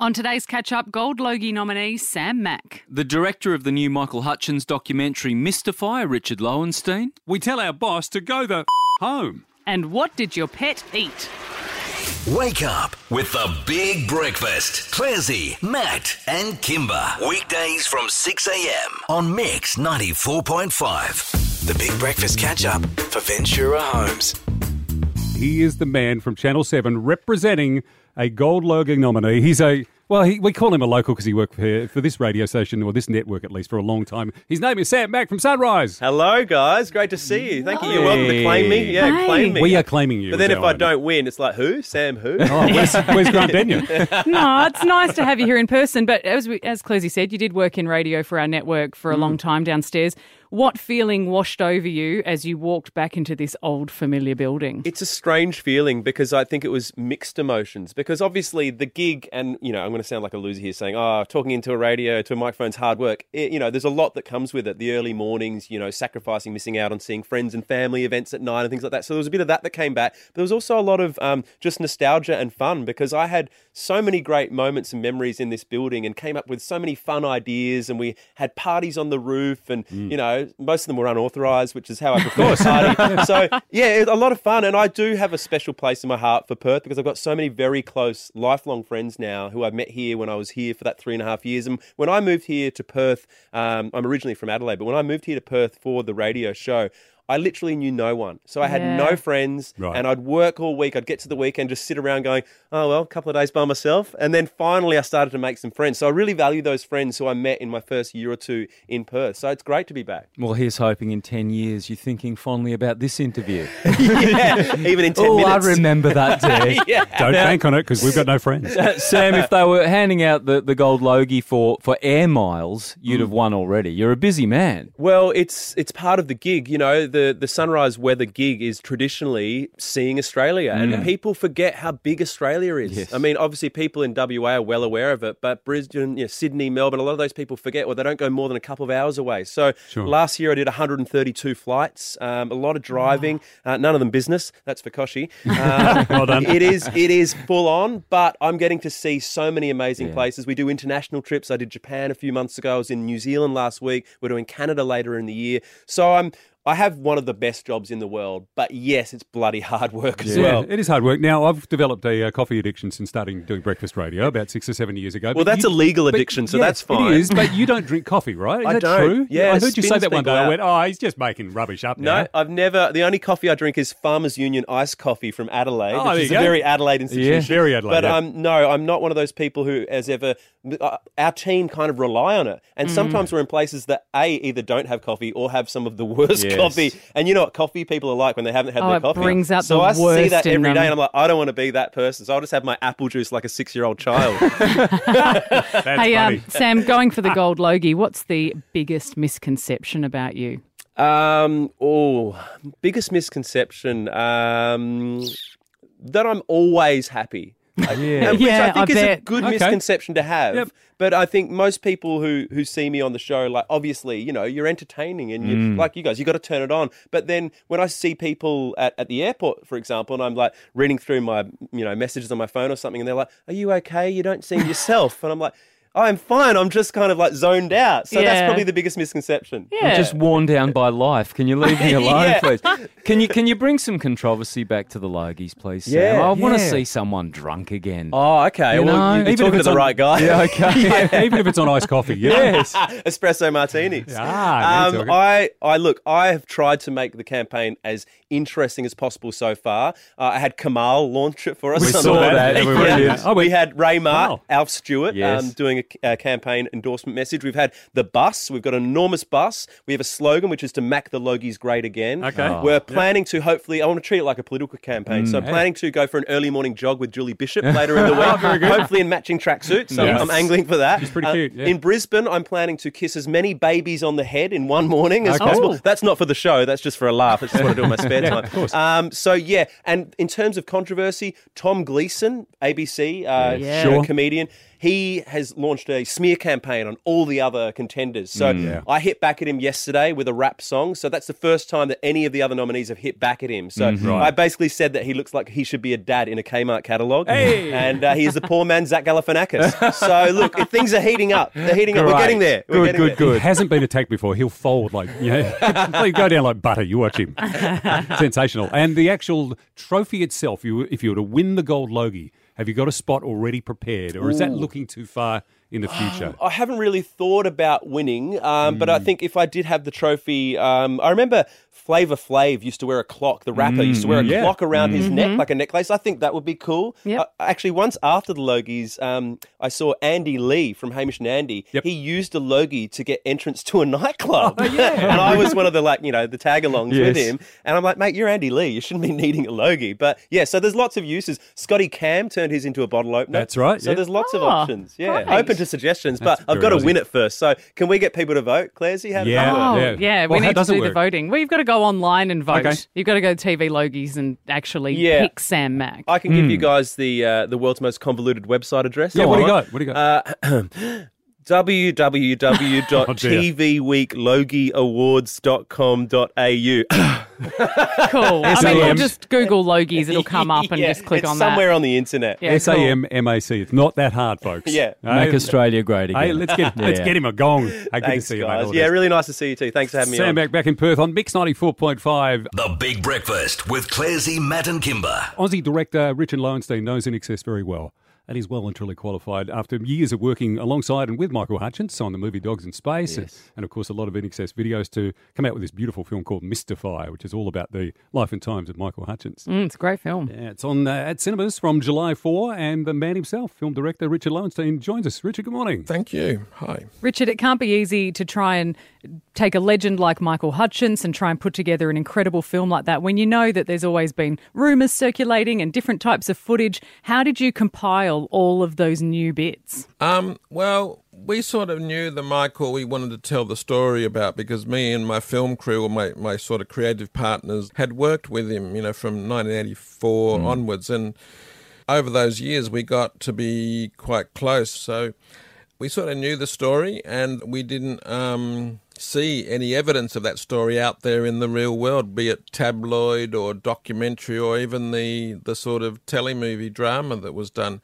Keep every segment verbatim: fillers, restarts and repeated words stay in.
On today's catch-up, Gold Logie nominee Sam Mack. The director of the new Michael Hutchins documentary Mystify, Richard Lowenstein. We tell our boss to go the home. And what did your pet eat? Wake up with the Big Breakfast. Clarsey, Matt and Kimber. Weekdays from six a.m. on Mix ninety-four point five. The Big Breakfast Catch-Up for Ventura Homes. He is the man from Channel seven representing a Gold Logie nominee. He's a, well, he, we call him a local because he worked for, for this radio station, or this network at least, for a long time. His name is Sam Mack from Sunrise. Hello, guys. Great to see you. Thank you. You're welcome to claim me. Yeah, Hey. claim me. We are claiming you. But then is if our I idea. don't win, it's like, who? Sam who? Oh, where's, where's Grant Denyer? No, it's nice to have you here in person. But as we, as Closey said, you did work in radio for our network for a long time downstairs. What feeling washed over you as you walked back into this old familiar building? It's a strange feeling because I think it was mixed emotions. Because obviously the gig, and, you know, I'm going to sound like a loser here saying, oh, talking into a radio, to a microphone's hard work. It, you know, there's a lot that comes with it. The early mornings, you know, sacrificing, missing out on seeing friends and family events at night and things like that. So there was a bit of that that came back. But there was also a lot of um, just nostalgia and fun because I had so many great moments and memories in this building and came up with so many fun ideas, and we had parties on the roof and, mm. you know, most of them were unauthorised, which is how I prefer to party. So, yeah, it was a lot of fun. And I do have a special place in my heart for Perth because I've got so many very close, lifelong friends now who I met here when I was here for that three and a half years. And when I moved here to Perth, um, I'm originally from Adelaide, but when I moved here to Perth for the radio show, I literally knew no one. So I had Yeah. no friends, Right. and I'd work all week. I'd get to the weekend, just sit around going, oh, well, a couple of days by myself. And then finally I started to make some friends. So I really value those friends who I met in my first year or two in Perth. So it's great to be back. Well, here's hoping in ten years you're thinking fondly about this interview. Yeah, even in ten oh, minutes. I remember that day. Yeah. Don't bank on it because we've got no friends. Uh, Sam, if they were handing out the, the Gold Logie for, for air miles, you'd have won already. You're a busy man. Well, it's it's part of the gig. You know, the, the Sunrise Weather gig is traditionally seeing Australia, and people forget how big Australia is. Yes. I mean, obviously people in W A are well aware of it, but Brisbane, you know, Sydney, Melbourne, a lot of those people forget, or they don't go more than a couple of hours away. So Sure. last year I did one hundred thirty-two flights, um, a lot of driving, uh, none of them business. That's for Koshi. Um, Well done. It is it is full on, but I'm getting to see so many amazing Yeah. places. We do international trips. I did Japan a few months ago. I was in New Zealand last week. We're doing Canada later in the year. So I'm I have one of the best jobs in the world, but yes, it's bloody hard work as Yeah, well. it is hard work. Now, I've developed a uh, coffee addiction since starting doing breakfast radio about six or seven years ago. Well, But that's you- a legal but addiction, so yes, that's fine. It is, but you don't drink coffee, right? Is I that don't. true? Yeah, I heard you say spins that one day. people I out. went, oh, he's just making rubbish up No, now. I've never. The only coffee I drink is Farmers Union iced coffee from Adelaide, Oh, there which is you a go. very Adelaide institution. Yeah, very Adelaide, But yeah. um, no, I'm not one of those people who has ever. Uh, our team kind of rely on it, and sometimes we're in places that a either don't have coffee or have some of the worst Yes. coffee. And you know what coffee people are like when they haven't had Oh, their it coffee. brings out so the I see worst that in every day, them. and I'm like, I don't want to be that person. So I'll just have my apple juice like a six-year-old child. That's Hey, funny. um, Sam, going for the Gold Logie, what's the biggest misconception about you? Um, oh, biggest misconception, um, that I'm always happy. Yeah. And which Yeah, I think I is a bet. good Okay. misconception to have. Yep. But I think most people who, who see me on the show, like, obviously, you know, you're entertaining and you, like you guys, you got to turn it on. But then when I see people at, at the airport, for example, and I'm like reading through my, you know, messages on my phone or something, and they're like, are you okay? You don't seem yourself. And I'm like, oh, I'm fine. I'm just kind of like zoned out. So that's Yeah. probably the biggest misconception. Yeah. I'm just worn down by life. Can you leave me alone, Yeah. please? Can you can you bring some controversy back to the Logies, please, Sam? Yeah, I want to yeah. see someone drunk again. Oh, okay. You well, know, you're even if talking to it's the on- right guy. Yeah, okay. Yeah, even if it's on iced coffee. Yeah. Yes. Espresso martinis. Ah, um, that's okay. I, I look. I have tried to make the campaign as interesting as possible so far. Uh, I had Kamal launch it for us. We on saw the web. that. Yeah. We went, yeah. Oh, we we- had Ray Mart, Wow. Alf Stewart, Yes. um, doing a, a campaign endorsement message. We've had the bus. We've got an enormous bus. We have a slogan which is to make the Logies great again. Okay. Oh, We're planning to hopefully. I want to treat it like a political campaign. so I'm yeah. planning to go for an early morning jog with Julie Bishop later in the week. Hopefully in matching tracksuits. So Yes. I'm angling for that. She's pretty Uh, cute, yeah. In Brisbane, I'm planning to kiss as many babies on the head in one morning as Okay. possible. Oh. That's not for the show. That's just for a laugh. That's just what I do in my spare time. of course. Um, so, yeah. And in terms of controversy, Tom Gleeson, A B C, uh, Yes. you know, Sure. comedian, he has launched a smear campaign on all the other contenders. So Yeah. I hit back at him yesterday with a rap song. So that's the first time that any of the other nominees have hit back at him. So Right. I basically said that he looks like he should be a dad in a Kmart catalogue. Hey! And uh, he is the poor man Zach Galifianakis. So look, if things are heating up. They're heating up. We're Great. getting there. We're Good, getting good, there. good. He hasn't been attacked before. He'll fold like, you know, he'll go down like butter. You watch him. Sensational. And the actual trophy itself, you, if you were to win the Gold Logie, have you got a spot already prepared, or is that looking too far in the future? I haven't really thought about winning, um, but I think if I did have the trophy, um, I remember Flavor Flav used to wear a clock. The rapper used to wear a yeah. clock around his neck, like a necklace. I think that would be cool. Yep. Uh, actually, once after the Logies, um, I saw Andy Lee from Hamish and Andy. Yep. He used a Logie to get entrance to a nightclub. and I was one of the, like, you know, the tag-alongs with Yes. him. And I'm like, mate, you're Andy Lee. You shouldn't be needing a Logie. But yeah, so there's lots of uses. Scotty Cam turned his into a bottle opener. That's right, So yeah. there's lots of Oh, options. Yeah, great. open to suggestions. That's but I've very got to win Aussie. it first. So can we get people to vote, Claresy? How does Yeah. that work? Oh, Yeah. yeah, Well, we how need to does it do the work? voting. Well, you've got to go online and vote. Okay. You've got to go to T V Logies and actually Yeah. pick Sam Mack. I can give you guys the uh, the world's most convoluted website address. Yeah, If what do you want. got? What do you got? Uh, w w w dot t v week logie awards dot com dot a u. Cool. I mean, we'll just Google Logies. It'll come up and Yeah, just click it's on somewhere that. on the internet. Yeah, S A M M A C. It's not that hard, folks. Yeah. Make Hey, Australia great again. Hey, let's get let's Yeah. get him a gong. Hey, good to Thanks, see you, mate. guys. All the Yeah, best. really nice to see you too. Thanks for having me Sam on. back back in Perth on Mix ninety-four point five. The Big Breakfast with Claresy, Matt and Kimber. Aussie director Richard Lowenstein knows In Excess very well, and he's well and truly qualified after years of working alongside and with Michael Hutchence on the movie Dogs in Space, and, and of course a lot of In Excess videos to come out with this beautiful film called Mystify, which is all about the life and times of Michael Hutchence. Mm, it's a great film. Yeah, it's on uh, at cinemas from July fourth, and the man himself, film director Richard Lowenstein, joins us. Richard, good morning. Thank you. Hi. Richard, it can't be easy to try and take a legend like Michael Hutchence and try and put together an incredible film like that when you know that there's always been rumours circulating and different types of footage. How did you compile all of those new bits? Um, well, we sort of knew the Michael we wanted to tell the story about because me and my film crew, or my, my sort of creative partners, had worked with him, you know, from nineteen eighty-four Mm. onwards. And over those years, we got to be quite close. So we sort of knew the story, and we didn't um, see any evidence of that story out there in the real world, be it tabloid or documentary or even the, the sort of telemovie drama that was done.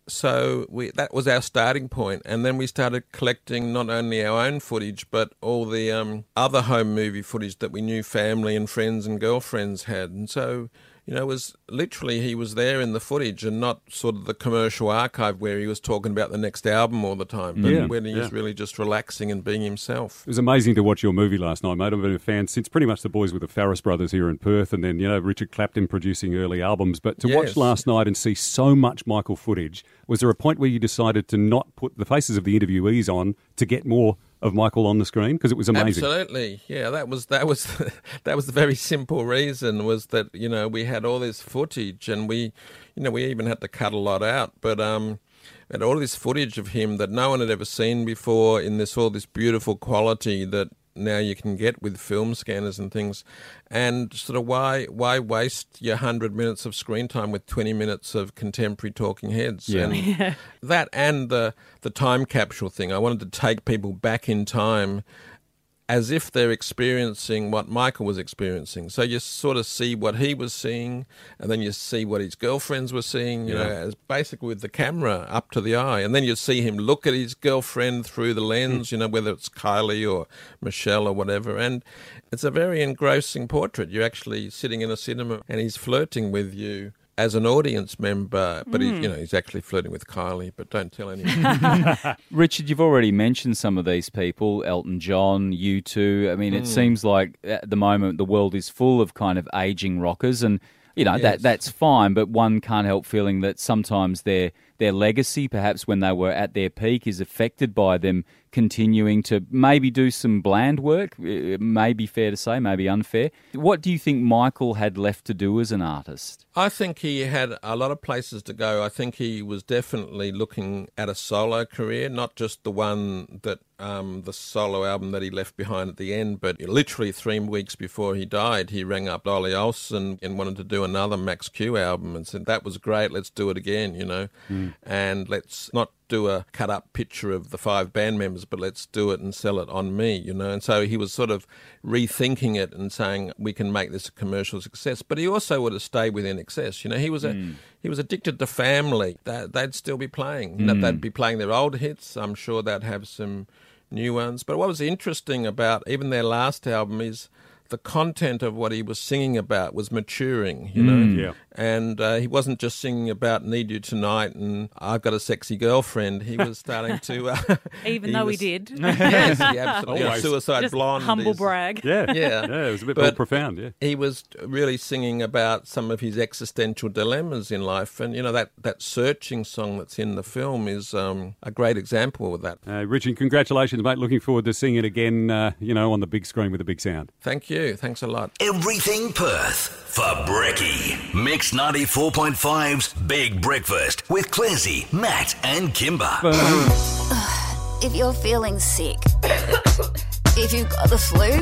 So we that was our starting point, and then we started collecting not only our own footage but all the um, other home movie footage that we knew family and friends and girlfriends had. And so, you know, it was literally he was there in the footage and not sort of the commercial archive where he was talking about the next album all the time, but Yeah, when he was yeah. really just relaxing and being himself. It was amazing to watch your movie last night, mate. I've been a fan since pretty much the boys with the Farris brothers here in Perth, and then, you know, Richard Clapton producing early albums. But to watch Yes. last night and see so much Michael footage, was there a point where you decided to not put the faces of the interviewees on to get more of Michael on the screen? Because it was amazing. Absolutely, yeah. That was that was that was the very simple reason, was that, you know, we had all this footage, and we, you know, we even had to cut a lot out, but um, we had all this footage of him that no one had ever seen before in this all this beautiful quality that now you can get with film scanners and things. And sort of why why waste your hundred minutes of screen time with twenty minutes of contemporary talking heads? Yeah. And that and the the time capsule thing. I wanted to take people back in time as if they're experiencing what Michael was experiencing. So you sort of see what he was seeing, and then you see what his girlfriends were seeing, you know, as basically with the camera up to the eye. And then you see him look at his girlfriend through the lens, you know, whether it's Kylie or Michelle or whatever. And it's a very engrossing portrait. You're actually sitting in a cinema and he's flirting with you as an audience member, but he's, you know, he's actually flirting with Kylie, but don't tell anyone. Richard, you've already mentioned some of these people, Elton John, U two. I mean, it seems like at the moment the world is full of kind of aging rockers, and you know that Yes. that's fine. But one can't help feeling that sometimes their their legacy, perhaps when they were at their peak, is affected by them continuing to maybe do some bland work. It may be fair to say, maybe unfair. What do you think Michael had left to do as an artist? I think he had a lot of places to go. I think he was definitely looking at a solo career, not just the one that um, the solo album that he left behind at the end, but literally three weeks before he died, he rang up Ollie Olsen and wanted to do another Max Q album and said, that was great, let's do it again, you know, mm. and let's not do a cut-up picture of the five band members, but let's do it and sell it on me, you know. And so he was sort of rethinking it and saying we can make this a commercial success. But he also would have stayed with N X S. You know, he was a mm. he was addicted to family. That they'd still be playing. Mm. They'd be playing their old hits. I'm sure they'd have some new ones. But what was interesting about even their last album is the content of what he was singing about was maturing, you know. Mm, yeah. And uh, he wasn't just singing about Need You Tonight and I've Got a Sexy Girlfriend. He was starting to... Uh, Even he though was, he did. Yes, he absolutely. Always. Suicide Just Blonde. humble is, brag. Yeah. Yeah. Yeah, it was a bit But more profound, yeah. He was really singing about some of his existential dilemmas in life. And, you know, that, that Searching song that's in the film is um, a great example of that. Uh, Richard, congratulations, mate. Looking forward to seeing it again, uh, you know, on the big screen with a big sound. Thank you. Thanks a lot. Everything Perth for Brekkie. Mix ninety-four point five's Big Breakfast with Clazy, Matt and Kimber. If you're feeling sick, if you've got the flu,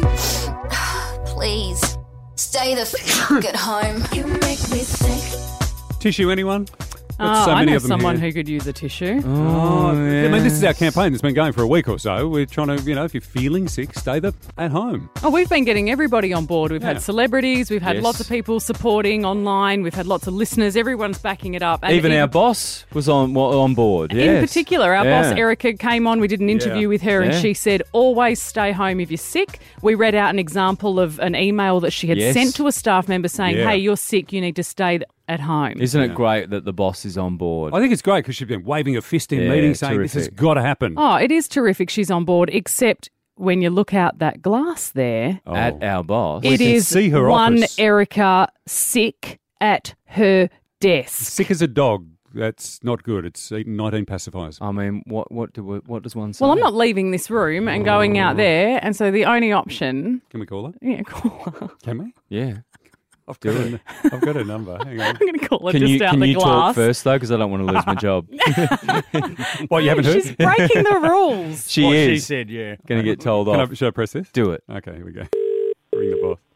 please stay the f*** at home. You make me sick. Tissue, anyone? Oh, Got so I many know of them someone here. who could use a tissue. Oh, I mean, this is our campaign that's been going for a week or so. We're trying to, you know, if you're feeling sick, stay the, at home. Oh, we've been getting everybody on board. We've Yeah. had celebrities, we've had Yes. lots of people supporting online, we've had lots of listeners, everyone's backing it up. And Even in, our boss was on wa- on board. in yes. particular, our Yeah. boss Erica came on, we did an interview Yeah. with her and Yeah. she said, always stay home if you're sick. We read out an example of an email that she had Yes. sent to a staff member saying, Yeah. hey, you're sick, you need to stay at home. Isn't it great that the boss is on board? I think it's great because she's been waving a fist in Yeah, meetings saying this has terrific. got to happen. Oh, it is terrific she's on board, except when you look out that glass there, Oh. At our boss. We it can is see her one office. Erica sick at her desk. Sick as a dog. That's not good. It's eaten nineteen pacifiers. I mean, what what do we, what does one say? Well, I'm not leaving this room and going out there, and so the only option, Can we call her? yeah, call her. Can we? Yeah. I've got, her, I've got her number. Hang on. I'm going to call her Can just you out can the you glass. talk first though? Because I don't want to lose my job. What, you haven't heard? She's breaking the rules. She What is. she said, yeah. Going to get told Can off. I, should I press this? Do it. Okay, here we go. Ring the boss.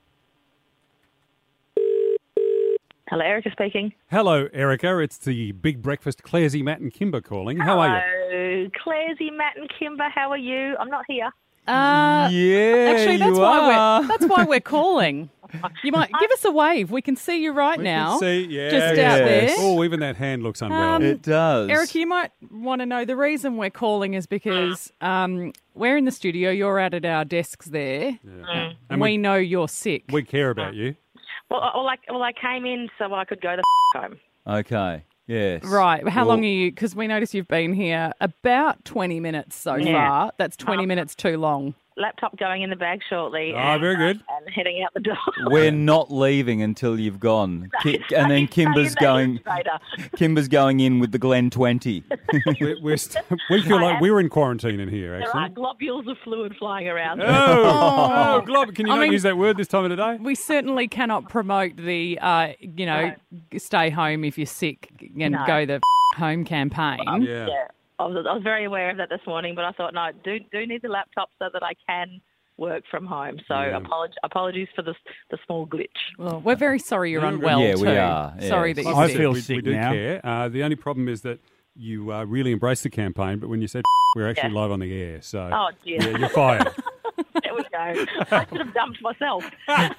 Hello, Erica speaking. Hello, Erica. It's the Big Breakfast. Clazy, Matt and Kimber calling. How are you? Hello, Clazy, Matt and Kimber. How are you? I'm not here. Uh, Yeah, actually, that's you why are. we're that's why we're calling. You might give us a wave. We can see you right We now. can see, yeah, just yeah. out there. Oh, even that hand looks unwell. Um, It does. Erica, you might want to know the reason we're calling is because um, we're in the studio. You're out at our desks there, Yeah. and we, know you're sick. We care about you. Well, I- well, I, well, I came in so I could go the f- home. Okay. Yes. Right. How Well- long are you? Because we notice you've been here about twenty minutes so Yeah. far. That's twenty minutes too long. Laptop going in the bag shortly. Oh, and, very good. uh, and heading out the door. We're not leaving until you've gone. Ki- and then Kimber's Stay in going. there later. Kimber's going in with the Glen twenty. We're, we're st- we feel like we're in quarantine in here, There are actually. globules of fluid flying around. Oh, oh, Glob, can you I not mean- use that word this time of the day? We certainly cannot promote the, uh, you know, stay home if you're sick and No. go the home campaign. Yeah. Yeah, I was, I was very aware of that this morning, but I thought, no, do do need the laptop so that I can work from home. So Yeah. apolog- apologies for the the small glitch. Well, we're very sorry you're Yeah, unwell yeah, too. we are, Sorry yes. that you're I sick. feel we, sick we do now. care. Uh, the only problem is that you uh, really embraced the campaign, but when you said we're actually Yeah. live on the air, so Oh, dear. yeah, you're fired, There we go. I should have dumped myself.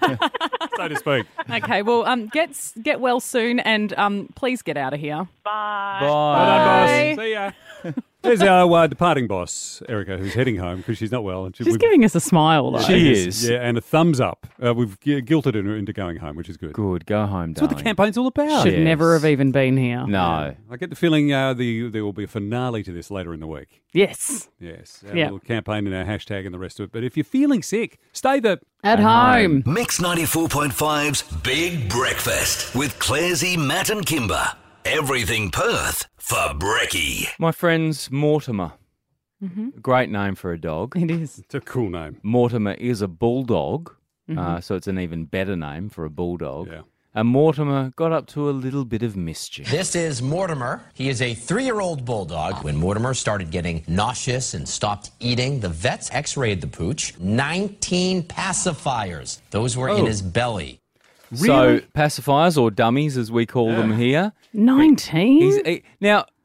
so to speak. Okay, well, um, get s- get well soon, and um, please get out of here. Bye. Well done, Bye. boss. See ya. There's our uh, departing boss, Erica, who's heading home because she's not well. And she, She's we've- giving us a smile, though. She is. Yeah, and a thumbs up. Uh, we've gu- guilted her into going home, which is good. Good. Go home, That's what darling. the campaign's all about. Should Yes. never have even been here. No. I get the feeling uh, the, there will be a finale to this later in the week. Yes. Yes, our Yeah. little campaign and our hashtag and the rest of it. But if you're feeling sick, stay the... At home. Mix ninety-four point five's Big Breakfast with Clazy, Matt and Kimber. Everything Perth for Brekkie. My friend's Mortimer. Mm-hmm. Great name for a dog. It is. It's a cool name. Mortimer is a bulldog, Mm-hmm. uh, so it's an even better name for a bulldog. Yeah. And Mortimer got up to a little bit of mischief. This is Mortimer. He is a three-year-old bulldog. When Mortimer started getting nauseous and stopped eating, the vets x-rayed the pooch. nineteen pacifiers. Those were in Oh. his belly. So pacifiers, or dummies as we call them here. nineteen? He's, he, now,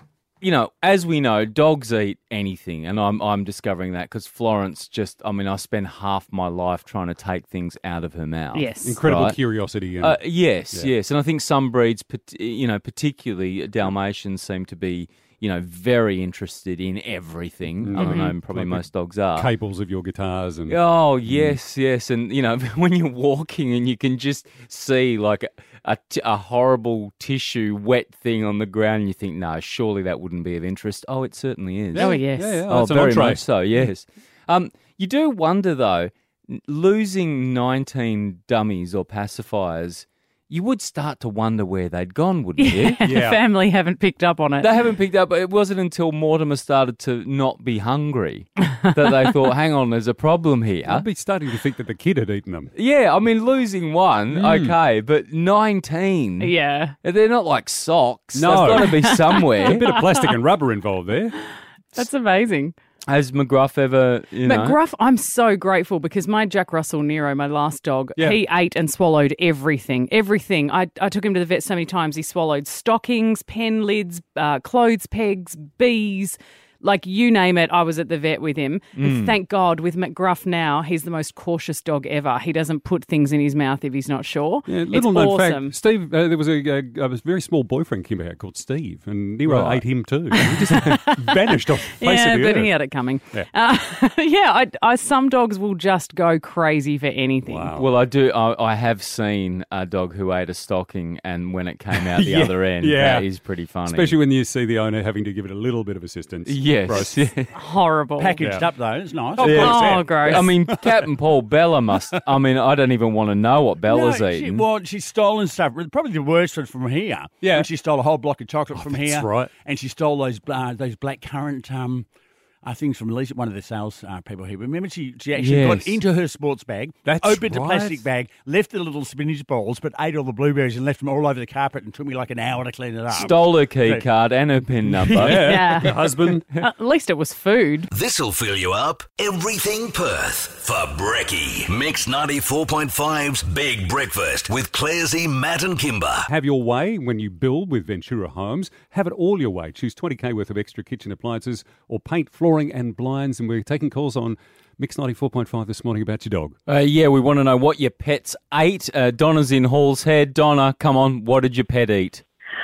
you know, as we know, dogs eat anything, and I'm I'm discovering that because Florence just, I mean, I spend half my life trying to take things out of her mouth. Yes. Incredible right? curiosity. And, Uh, yes, Yeah. yes, and I think some breeds, pat- you know, particularly Dalmatians, seem to be, you know, very interested in everything. I don't know, probably Like the most dogs are. cables of your guitars and Oh, yes, yes. And, you know, when you're walking and you can just see like a, a, t- a horrible tissue, wet thing on the ground, and you think, no, surely that wouldn't be of interest. Oh, it certainly is. Oh, yes. Yeah, yeah. Oh, That's an very entree. much so, yes. Um, you do wonder, though, n- losing nineteen dummies or pacifiers, you would start to wonder where they'd gone, wouldn't you? The family haven't picked up on it. They haven't picked up. It wasn't until Mortimer started to not be hungry that they thought, hang on, there's a problem here. I'd be starting to think that the kid had eaten them. Yeah, I mean, losing one, okay, but nineteen, Yeah. they're not like socks. No. There's got to be A somewhere. bit of plastic and rubber involved there. That's amazing. Has McGruff ever, you know? McGruff, I'm so grateful because my Jack Russell Nero, my last dog, Yeah. he ate and swallowed everything. Everything. I, I took him to the vet so many times. He swallowed stockings, pen lids, uh, clothes pegs, bees. Like, you name it, I was at the vet with him. Mm. And thank God, with McGruff now, he's the most cautious dog ever. He doesn't put things in his mouth if he's not sure. Yeah, it's little known awesome. fact, Steve, uh, there was a, a, a very small boyfriend came out called Steve, and Nero Right. ate him too. He just vanished off the face Yeah, of the but earth. he had it coming. Yeah. Uh, yeah, I, I, some dogs will just go crazy for anything. Wow. Well, I do. I, I have seen a dog who ate a stocking, and when it came out the Yeah, other end, yeah. that is pretty funny. Especially when you see the owner having to give it a little bit of assistance. yes, Gross. yeah. Horrible. Packaged Yeah. up though, it's nice. Oh, gross. I mean, Captain Paul Bella must. I mean, I don't even want to know what Bella's No, she, eating. well, she's stolen stuff. Probably the worst was from here. Yeah. When she stole a whole block of chocolate from that's here. right. And she stole those uh, those black currant um, uh, things from at least one of the sales uh, people here. Remember, she, she actually Yes. got into her sports bag, That's opened the right. plastic bag, left the little spinach balls, but ate all the blueberries and left them all over the carpet and took me like an hour to clean it up. Stole her key So- card and her PIN number. Yeah. Your husband. At least it was food. This'll fill you up. Everything Perth for Brekkie. Mix ninety-four point five's Big Breakfast with Clarsey, Matt and Kimber. Have your way when you build with Ventura Homes. Have it all your way. Choose twenty K worth of extra kitchen appliances or paint, flooring and blinds. And we're taking calls on Mix ninety-four point five this morning about your dog. Uh, yeah, we want to know what your pets ate. Uh, Donna's in Hall's Head. Donna, come on, what did your pet eat?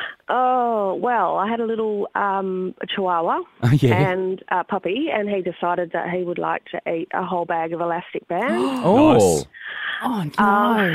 Oh, well, I had a little um, chihuahua Yeah. and a puppy, and he decided that he would like to eat a whole bag of elastic band. Oh, Oh, no.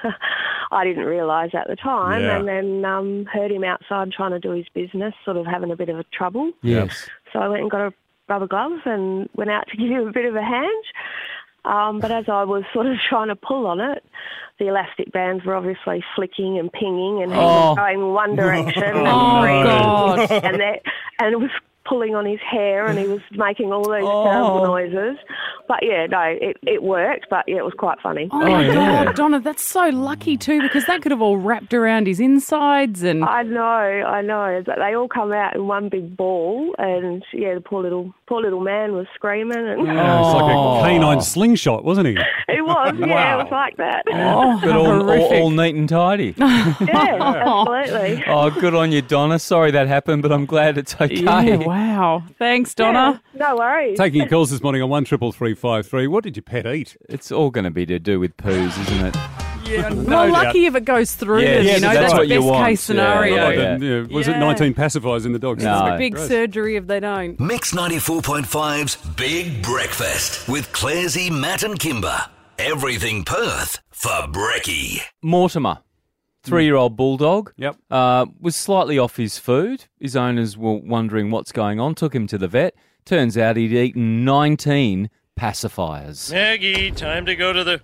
I didn't realise at the time, Yeah. and then um, heard him outside trying to do his business, sort of having a bit of a trouble. yes. So I went and got a rubber glove and went out to give him a bit of a hand. Um, but as I was sort of trying to pull on it, the elastic bands were obviously flicking and pinging, and he Oh. was going one direction and Oh, screaming, God. and that, and it was pulling on his hair, and he was making all those Oh. terrible noises. But yeah, no, it, it worked, but yeah, it was quite funny. Oh, my yeah. God, Donna, that's so lucky too, because that could have all wrapped around his insides and I know, I know. But they all come out in one big ball, and yeah, the poor little poor little man was screaming, and Yeah, it's like Oh. a canine slingshot, wasn't he? it was, yeah, it was like that. oh, But all, all, horrific. all neat and tidy. Yeah, absolutely. Oh, good on you, Donna. Sorry that happened, but I'm glad it's okay. Yeah, wow. Thanks, Donna. Yeah, no worries. Taking your calls this morning on one triple three five three. What did your pet eat? It's all going to be to do with poos, isn't it? Yeah, Well, lucky if it goes through, Yes, you know, that's that's, what the you best want, case yeah. scenario. Yeah. Like, um, yeah, was it Yeah. nineteen pacifiers in the dog's No. system? Big Gross. surgery if they don't. Mix ninety-four point five's Big Breakfast with Clarsey, Matt and Kimber. Everything Perth for Brekkie. Mortimer, three-year-old bulldog. Yep. Uh, was slightly off his food. His owners were wondering what's going on. Took him to the vet. Turns out he'd eaten nineteen pacifiers. Maggie, time to go to the...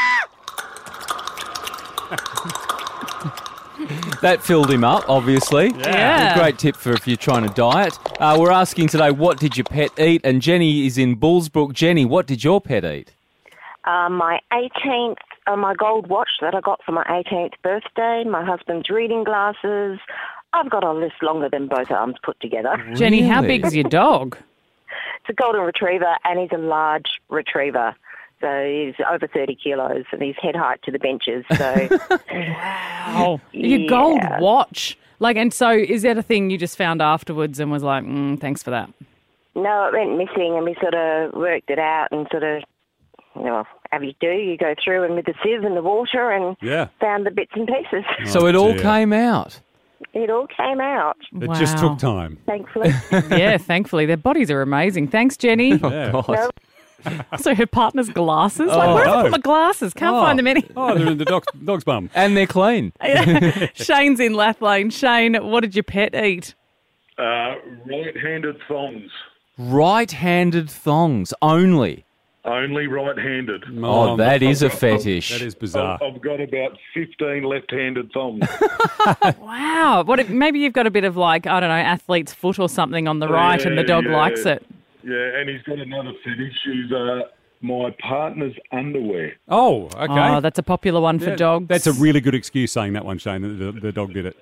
That filled him up, obviously. Yeah. A great tip for if you're trying to diet. Uh, we're asking today, what did your pet eat? And Jenny is in Bullsbrook. Jenny, what did your pet eat? Uh, my eighteenth, uh, my gold watch that I got for my eighteenth birthday, my husband's reading glasses. I've got a list longer than both arms put together. Jenny, how Really? big is your dog? It's a golden retriever, and he's a large retriever. So he's over thirty kilos and he's head height to the benches. So wow. Your gold Yeah. watch. Like, and so is that a thing you just found afterwards and was like, mm, thanks for that? No, it went missing, and we sort of worked it out and sort of, you know, how you do, you go through and with the sieve and the water and Yeah. found the bits and pieces. So it all dear. came out. It all came out, It just Wow. took time. thankfully. Yeah, thankfully. Their bodies are amazing. Thanks, Jenny. Yeah. No, Also, her partner's glasses. Like, Oh, where have I no. put my glasses? Can't Oh. find them any. Oh, they're in the dog's, dog's bum. And they're clean. Shane's in Lathlane. Shane, what did your pet eat? Uh, right-handed thongs. Right-handed thongs only. Only right-handed. Oh, that is a fetish. That is bizarre. I've, I've got about fifteen left-handed thongs. Wow. What? If, maybe you've got a bit of like, I don't know, athlete's foot or something on the right and the dog Yeah, likes it. Yeah, and he's got another fetish. He's uh, my partner's underwear. Oh, okay. Oh, that's a popular one for Yeah, dogs. That's a really good excuse saying that one, Shane, that the, the dog did it.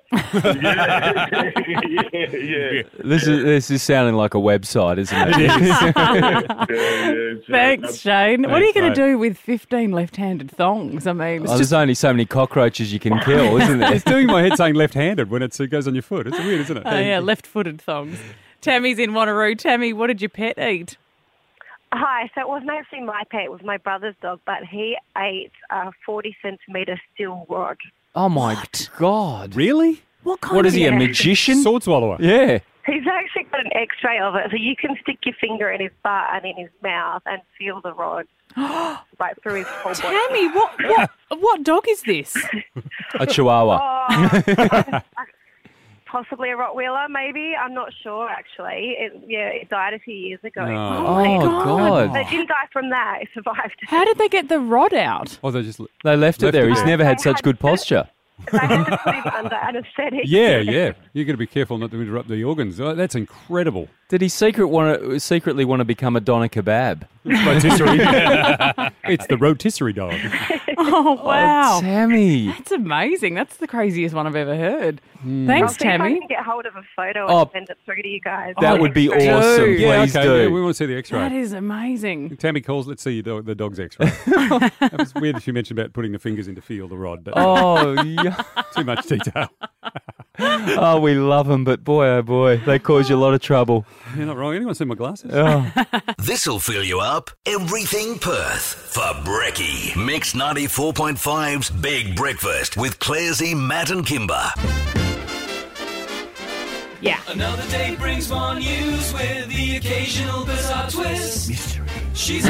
yeah, yeah. This is this is sounding like a website, isn't it? yeah, yeah, so, Thanks, Shane. what are you Thanks, going mate. to do with fifteen left-handed thongs? I mean, it's Oh, just there's only so many cockroaches you can kill, isn't there? It's doing my head saying left-handed when it's, it goes on your foot. It's weird, isn't it? oh, yeah, left-footed thongs. Tammy's in Wanneroo. Tammy, what did your pet eat? Hi, so it wasn't actually my pet, it was my brother's dog, but he ate a forty centimetre steel rod. Oh my God! Really? What kind What of is he, a Yeah. magician? Sword swallower. Yeah. He's actually got an x-ray of it, so you can stick your finger in his butt and in his mouth and feel the rod right through his whole body. Tammy, what, what, what dog is this? A chihuahua. Oh, possibly a Rottweiler, maybe. I'm not sure, actually. It, yeah, it died a few years ago. Oh, my God. They didn't die from that. It survived. How did they get the rod out? Oh, they just... They left it Left there. it He's there. never had They such had good to- posture. They had to put him under anaesthetic. Yeah, yeah. You've got to be careful not to interrupt the organs. Oh, that's incredible. Did he secret want to, secretly want to become a doner kebab? Rotisserie. It's the rotisserie dog. Oh, wow. Oh, Tammy. That's amazing. That's the craziest one I've ever heard. Hmm. I'll Thanks, see if I Tammy. can get hold of a photo Oh, and send it through to you guys. That would be awesome. Yeah, Please okay, do. yeah, we want to see the x-ray. That is amazing. Tammy calls, let's see your dog, the dog's x-ray. That was weird that you mentioned about putting the fingers in to feel the rod, but Oh, yeah. too much detail. Oh, we love them, but boy, oh boy, they cause you a lot of trouble. You're not wrong. Anyone see my glasses? Oh. This'll fill you up. Everything Perth for Brekkie. Mix ninety-four point five's Big Breakfast with Clarsey, Matt and Kimber. Yeah. Another day brings more news with the occasional bizarre twist. Mystery. She's a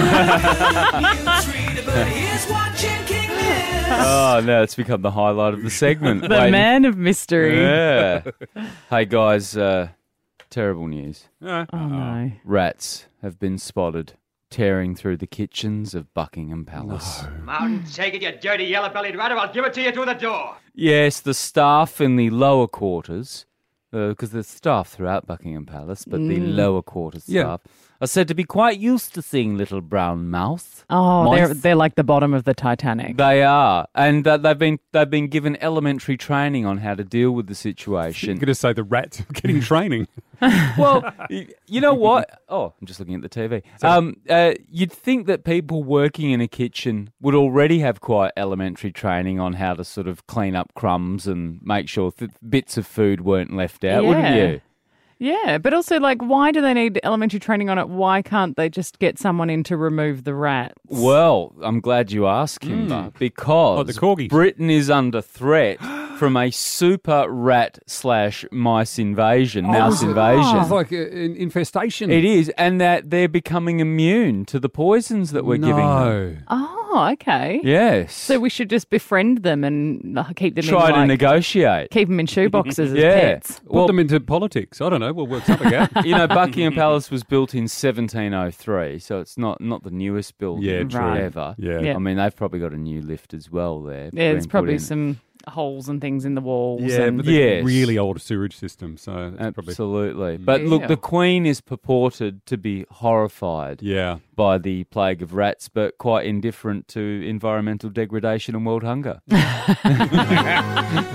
news reader, but here's watching King Liz. Oh, no, it's become the highlight of the segment. The Wait. man of mystery. Yeah. Hey, guys, uh, terrible news. Oh, no. Rats have been spotted tearing through the kitchens of Buckingham Palace. Mountain, take it, you dirty yellow-bellied rat, or I'll give it to you through the door. Yes, the staff in the lower quarters, because there's staff throughout Buckingham Palace, but the Mm. lower quarters Yeah. staff are said to be quite used to seeing little brown mouths. Oh, they're, Mice. they're like the bottom of the Titanic. They are, and uh, they've been they've been given elementary training on how to deal with the You're situation. going to say the rats are getting training. Well, y- you know what? Oh, I'm just looking at the T V. Um, uh, you'd think that people working in a kitchen would already have quite elementary training on how to sort of clean up crumbs and make sure th- bits of food weren't left out, wouldn't Yeah. you? Yeah, but also, like, why do they need elementary training on it? Why can't they just get someone in to remove the rats? Well, I'm glad you asked, Kimber, because Oh, the corgis. Britain is under threat from a super rat slash mice invasion, mouse invasion. It's like uh, an infestation. It is, and that they're becoming immune to the poisons that we're giving them. Oh, okay. Yes. So we should just befriend them and uh, keep them Try in, to like, negotiate. keep them in shoeboxes as Yeah. pets. Put them into politics. I don't know. We'll work something out. You know, Buckingham Palace was built in seventeen oh three, so it's not, not the newest building Yeah, true. Right. ever. Yeah. Yeah. I mean, they've probably got a new lift as well there. Yeah, being there's put probably in. some holes and things in the walls. Yeah, and but the Yes. really old sewage system. So it's probably Absolutely. But look, Yeah. the Queen is purported to be horrified yeah. by the plague of rats, but quite indifferent to environmental degradation and world hunger.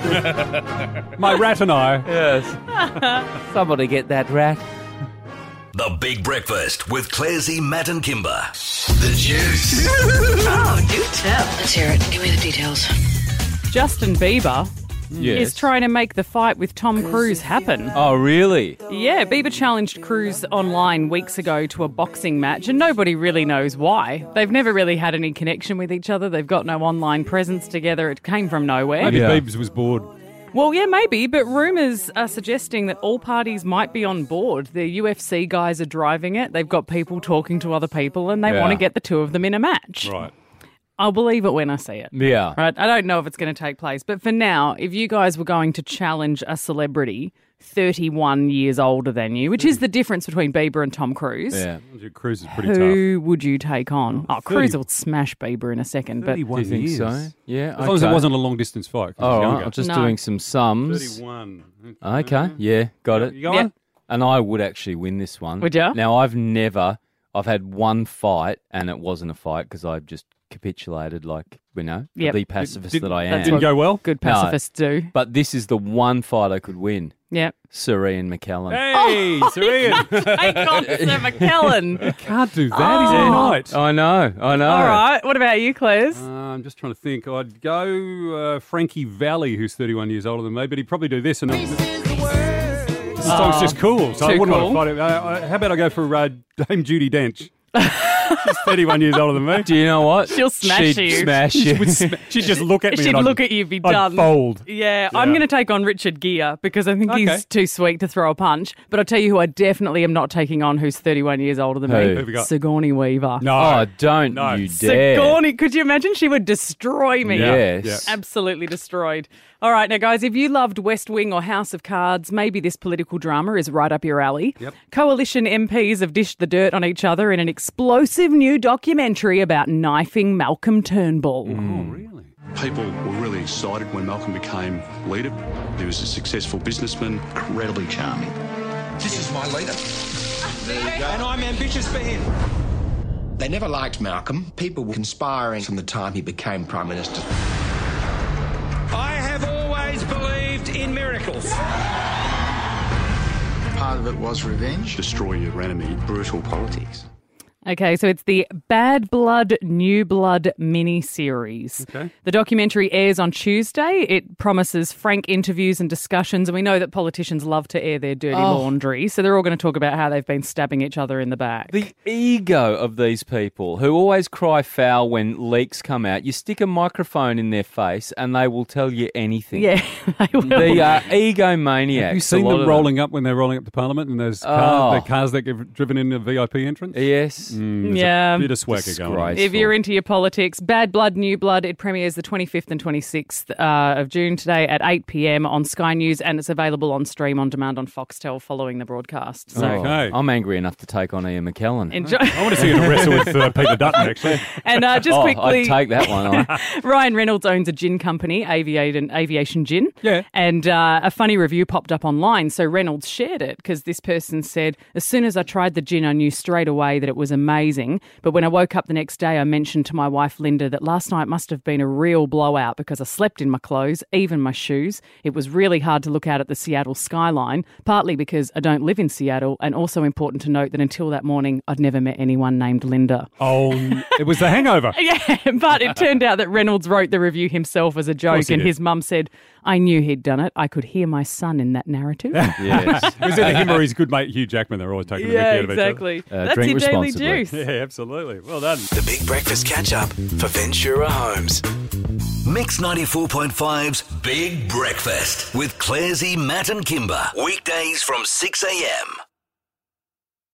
My rat and I. Yes. Somebody get that rat. The Big Breakfast with Clarsey, Matt and Kimber. The Juice. Oh, do tell. Let's hear it. Give me the details. Justin Bieber Yes. is trying to make the fight with Tom Cruise happen. Oh, really? Yeah, Bieber challenged Cruise online weeks ago to a boxing match, and nobody really knows why. They've never really had any connection with each other. They've got no online presence together. It came from nowhere. Maybe Biebs was bored. Well, yeah, maybe, but rumours are suggesting that all parties might be on board. The U F C guys are driving it. They've got people talking to other people, and they Yeah. want to get the two of them in a match. Right. I'll believe it when I see it. Yeah. Right. I don't know if it's going to take place, but for now, if you guys were going to challenge a celebrity thirty-one years older than you, which is the difference between Bieber and Tom Cruise, Yeah. Cruise is pretty tough. who would you take on? Oh, Cruise thirty will smash Bieber in a second, but thirty-one Do you think years. so? Yeah, As long as it okay. wasn't a long distance fight. 'cause All he's right, younger. I'm just No. doing some sums. thirty-one. Okay, yeah, got it. You going? Yeah. And I would actually win this one. Would ya? Now, I've never, I've had one fight, and it wasn't a fight because I just capitulated like, you know, Yep. the pacifist Did- that I am. That's Didn't what go well? good No. pacifists do. But this is the one fight I could win. Yep. Sir Ian McKellen. Hey, Sir Ian. Take on Sir McKellen. Can't do that. Oh. He's a knight. I know, I know. All right. What about you, Claire? Uh, I'm just trying to think. I'd go uh, Frankie Valli, who's thirty-one years older than me, but he'd probably do this. And this song's Oh, just cool, so I too wouldn't cool. want to fight it. Uh, uh, how about I go for uh, Dame Judi Dench? She's thirty-one years older than me. Do you know what? She'll smash She'd you. smash She you. would sm- she'd just look at me She'd and I'd, look at you, be I'd done. fold. Yeah, I'm Yeah. going to take on Richard Gere because I think Okay. he's too sweet to throw a punch. But I'll tell you who I definitely am not taking on who's thirty-one years older than Who? me. Who have we got? Sigourney Weaver. No. Oh, don't No. you dare. Sigourney, could you imagine? She would destroy me. Yes. Yeah. Absolutely destroyed. All right, now, guys, if you loved West Wing or House of Cards, maybe this political drama is right up your alley. Yep. Coalition M Ps have dished the dirt on each other in an explosive new documentary about knifing Malcolm Turnbull. Oh, really? People were really excited when Malcolm became leader. He was a successful businessman, incredibly charming. This is my leader. And I'm ambitious for him. They never liked Malcolm. People were conspiring from the time he became Prime Minister. I have always believed in miracles. Part of it was revenge. Destroy your enemy. Brutal politics. Okay, so it's the Bad Blood, New Blood mini-series. Okay. The documentary airs on Tuesday. It promises frank interviews and discussions, and we know that politicians love to air their dirty Oh. laundry, so they're all going to talk about how they've been stabbing each other in the back. The ego of these people who always cry foul when leaks come out. You stick a microphone in their face and they will tell you anything. Yeah, they will. They are egomaniacs. Have you seen a lot them of rolling up when they're rolling up to Parliament and those Oh. cars, the cars that get driven in the V I P entrance? Yes. Mm, there's Yeah. a bit of swagger going on. If you're into your politics, Bad Blood, New Blood, it premieres the twenty-fifth and twenty-sixth uh, of June today at eight p.m. on Sky News, and it's available on stream on demand on Foxtel following the broadcast. So Oh, I'm angry enough to take on Ian McKellen. enjoy. I want to see you wrestle with uh, Peter Dutton, actually. And uh, just oh, quickly, I'd take that one on. Ryan Reynolds owns a gin company, Aviation, Aviation Gin. Yeah. And uh, a funny review popped up online. So Reynolds shared it because this person said, as soon as I tried the gin, I knew straight away that it was amazing. But when I woke up the next day, I mentioned to my wife, Linda, that last night must have been a real blowout because I slept in my clothes, even my shoes. It was really hard to look out at the Seattle skyline, partly because I don't live in Seattle, and also important to note that until that morning, I'd never met anyone named Linda. Oh, it was the hangover. Yeah, but it turned out that Reynolds wrote the review himself as a joke, course he and did. his mum said, I knew he'd done it. I could hear my son in that narrative. Yes. It was either him or his good mate Hugh Jackman. They're always taking the Yeah, mickey out of exactly. each other. Uh, That's drink your daily responsibly. juice. Yeah, absolutely. Well done. The Big Breakfast Catch Up for Ventura Homes. Mix ninety-four point five's Big Breakfast with Clarsey, Matt and Kimber. Weekdays from six a.m.